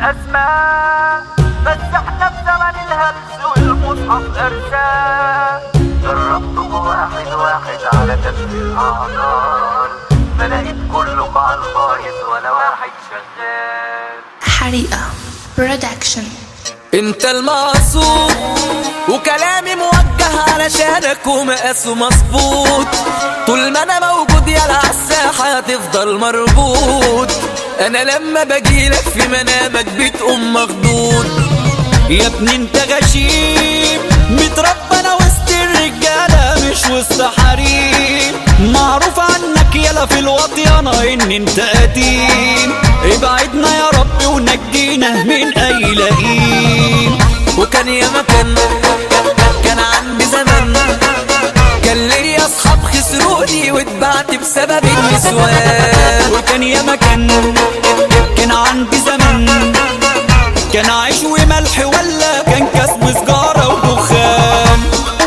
بالأسماء، بس احنا في زمن الهلس والمصحف أرزاق. جربتكوا واحد واحد على كف الأعذار، فلقيت كله على البايظ ولا واحد شغال. حريقة برودكشن. انت المقصود وكلامي موجه علشانك ومقاسه مظبوط، طول ما انا موجود يلا عالساحة هتفضل مربوط. انا لما بجيلك في منامك بتقوم مخضوض. يا ابني انت غشيم متربى انا وسط الرجالة مش وسط حريم، معروف عنك يلا في الوطيانة ان انت قديم. ابعدنا يا رب ونجينا من اي لئيم. وكان يا مكان كان عندي زمان، كان ليا اصحاب خسروني واتبعت بسبب النسوان. وكان يا مكان كان عندي زمان، كان عيش وملح ولا كان كاس وسجارة ودخان.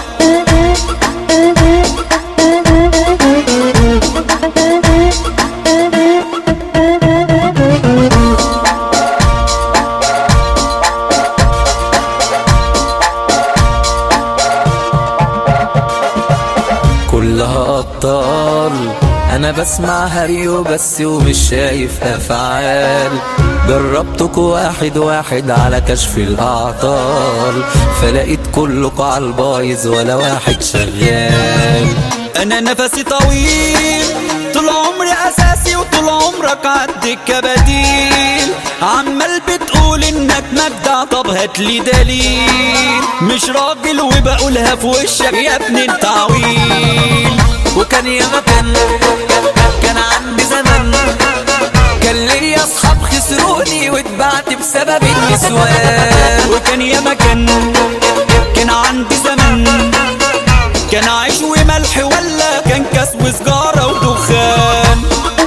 كلها أبطال أنا بسمع هري وبس ومش شايف أفعال. جربتكوا واحد واحد على كشف الأعطال، فلقيت كلكوا على البايظ ولا واحد شغال. أنا نفسي طويل طول عمري أساسي وطول عمرك عدك كبديل. عمال بتقول إنك مجدع، طب هاتلي دليل. مش راجل وبقولها في وشك يا ابني انت عويل. وكان يا مكان كان عندي زمان، كان ليا اصحاب خسروني واتبعت بسبب النسوان. وكان يا مكان كان عندي زمان، كان عيش وملح ولا كان كاس وسجارة ودخان.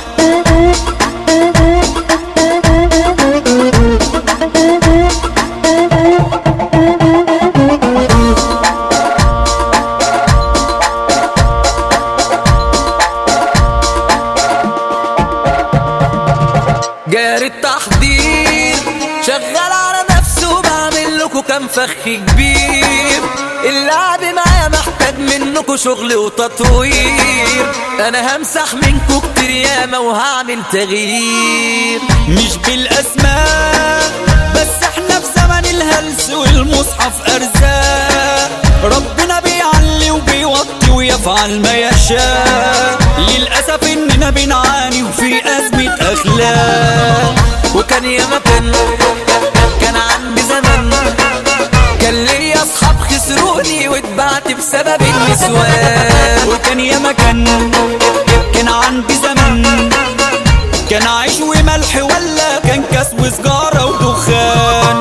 جاري التحضير شغال على نفسه وبعمل لكم كام فخ كبير. اللعب معايا محتاج منكم شغل وتطوير، انا همسح منكم كتير ياما وهعمل تغيير. مش بالاسماء بس احنا في زمن الهلس والمصحف ارزاق. ربنا بيعلي وبيوطي ويفعل ما يشاء. للاسف اننا بنعاني وفي ازمة اخلاق. وكان يا مكان كان عندي زمان، كان ليا اصحاب خسروني واتبعت بسبب النسوان. وكان يا مكان كان عندي زمان، كان عيش وملح ولا كان كاس وسجارة ودخان.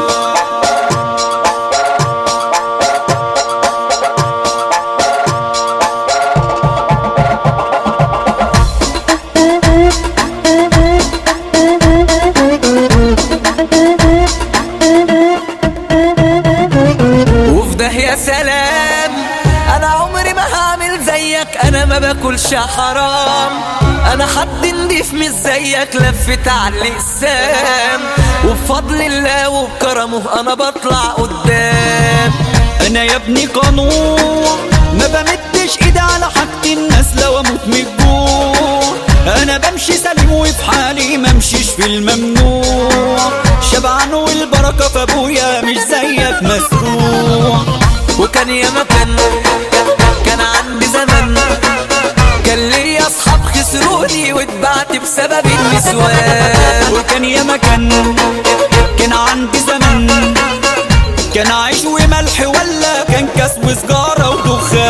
يا سلام انا عمري ما هعمل زيك، انا ما باكلش حرام. انا حد نضيف مش زيك لفت على اللسان، وبفضل الله وبكرمه انا بطلع قدام. انا يا ابني قانون ما بمدش ايدي على حاجة الناس لو اموت من الجوع. انا بمشي سليم وفي حالي ما امشيش في الممنوع. شبعان والبركة في ابويا مش زيك مسروع. وكان يا مكان كان عندي زمان، كان ليا اصحاب خسروني واتبعت بسبب النسوان. وكان يا مكان كان عندي زمان، كان عيش وملح ولا كان كاس وسجارة ودخان.